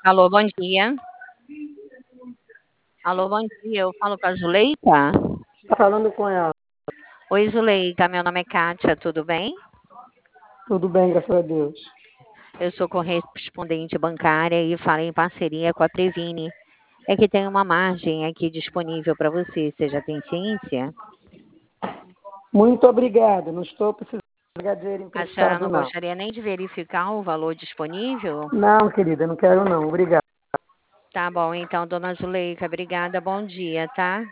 Alô, bom dia. Alô, bom dia. Eu falo com a Zuleika? Tá falando com ela. Oi, Zuleika. Meu nome é Kátia, tudo bem? Tudo bem, graças a Deus. Eu sou correspondente bancária e falo em parceria com a Previne. É que tem uma margem aqui disponível para você. Você já tem ciência? Muito obrigada. Não estou precisando pegar dinheiro A senhora emprestado, não não. gostaria nem de verificar o valor disponível? Não, querida, não quero não. Obrigado. Tá bom, então, dona Zuleika, obrigada. Bom dia, tá?